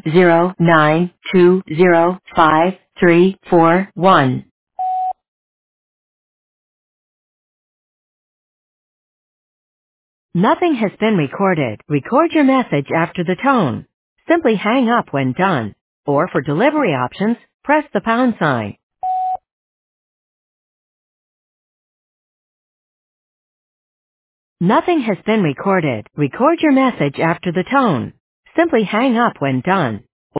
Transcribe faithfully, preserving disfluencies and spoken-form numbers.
seven zero nine two zero five three four one. Nothing has been recorded. Record your message after the tone. Simply hang up when done. Or for delivery options, press the pound sign. Nothing has been recorded. Record your message after the tone. Simply hang up when done.